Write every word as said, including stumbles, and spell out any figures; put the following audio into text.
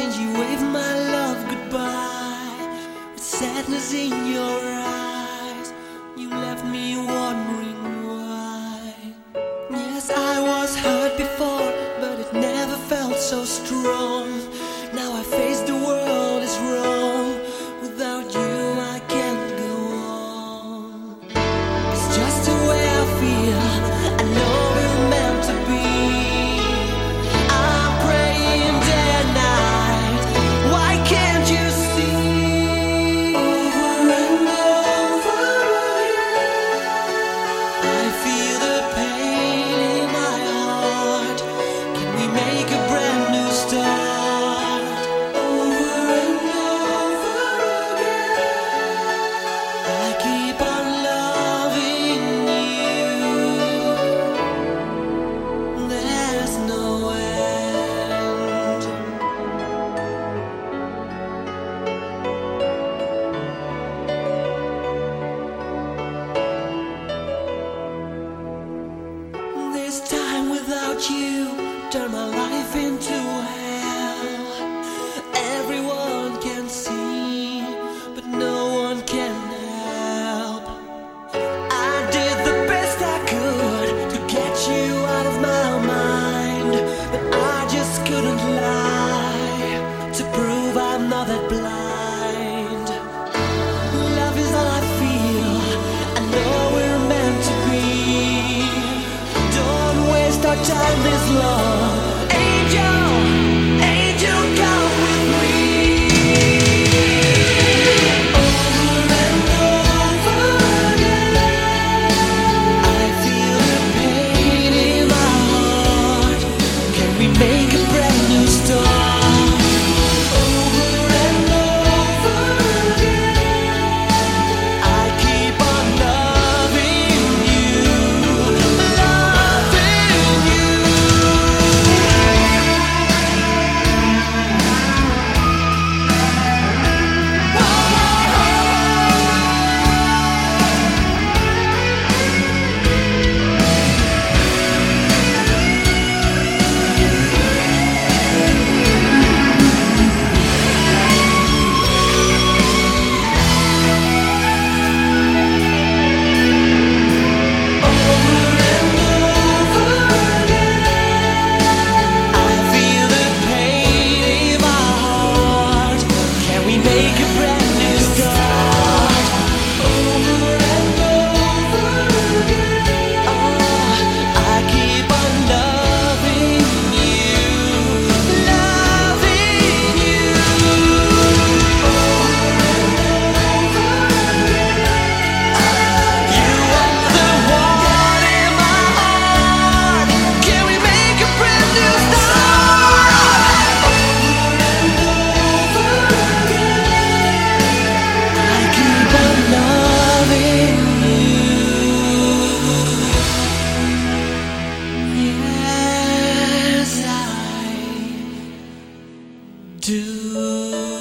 and you waved my love goodbye with sadness in your eyes. You left me wondering why. Yes, I was hurt before, but it never felt so strong. Now I face the world as wrong. Without you I can't go on. It's just the way I feel. I know we're meant to be. I'm praying day and night. Why can't you see? Over and over again, I feel the pain in my heart. Can we make a brand new start? Over and over again, I keep on loving you. There's no end. This time without you turned my life into hell. Everyone can see, but no one can help. I did the best I could to get you out of my mind, but I just couldn't lie to prove I'm not that blind. Love is all I feel. I know we're meant to be. Don't waste our time this long. Angel, angel, come with me. Over and over again, I feel the pain in my heart. Can we make a brand new start? Over and over again, I keep on loving you, loving you. I feel the pain in my heart. Can we make a brand new start? Over and over again, oh, I keep on loving you, loving you. Over and over again, you are the one in my heart. Can we make a brand new start? Over and over again, I keep on loving you. Yes, I do.